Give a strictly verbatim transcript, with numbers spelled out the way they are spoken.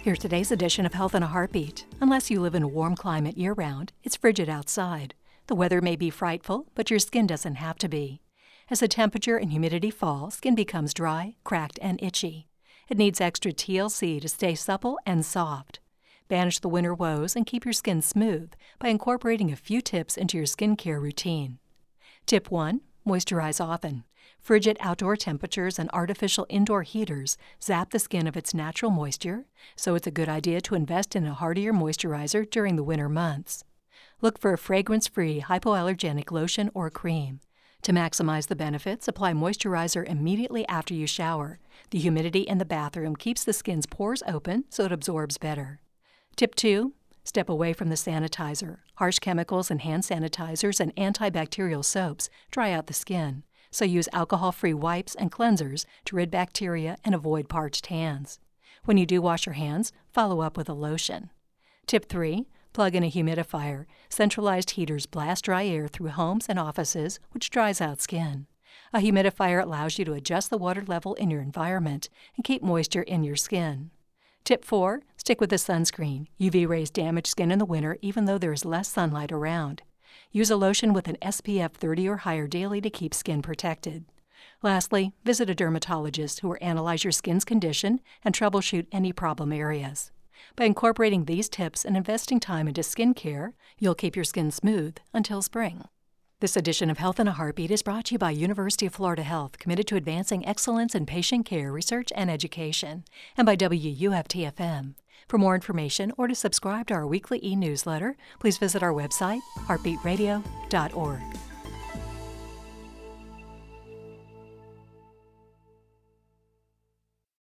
Here's today's edition of Health in a Heartbeat. Unless you live in a warm climate year-round, it's frigid outside. The weather may be frightful, but your skin doesn't have to be. As the temperature and humidity fall, skin becomes dry, cracked, and itchy. It needs extra T L C to stay supple and soft. Banish the winter woes and keep your skin smooth by incorporating a few tips into your skincare routine. Tip one. Moisturize often. Frigid outdoor temperatures and artificial indoor heaters zap the skin of its natural moisture, so it's a good idea to invest in a hardier moisturizer during the winter months. Look for a fragrance-free hypoallergenic lotion or cream. To maximize the benefits, apply moisturizer immediately after you shower. The humidity in the bathroom keeps the skin's pores open so it absorbs better. Tip two. Step away from the sanitizer. Harsh chemicals in hand sanitizers and antibacterial soaps dry out the skin, so use alcohol-free wipes and cleansers to rid bacteria and avoid parched hands. When you do wash your hands, follow up with a lotion. Tip three. Plug in a humidifier. Centralized heaters blast dry air through homes and offices, which dries out skin. A humidifier allows you to adjust the water level in your environment and keep moisture in your skin. Tip four. Stick with the sunscreen. U V rays damage skin in the winter even though there is less sunlight around. Use a lotion with an S P F thirty or higher daily to keep skin protected. Lastly, visit a dermatologist who will analyze your skin's condition and troubleshoot any problem areas. By incorporating these tips and investing time into skincare, you'll keep your skin smooth until spring. This edition of Health in a Heartbeat is brought to you by University of Florida Health, committed to advancing excellence in patient care, research, and education, and by W U F T F M. For more information or to subscribe to our weekly e-newsletter, please visit our website, heartbeat radio dot org.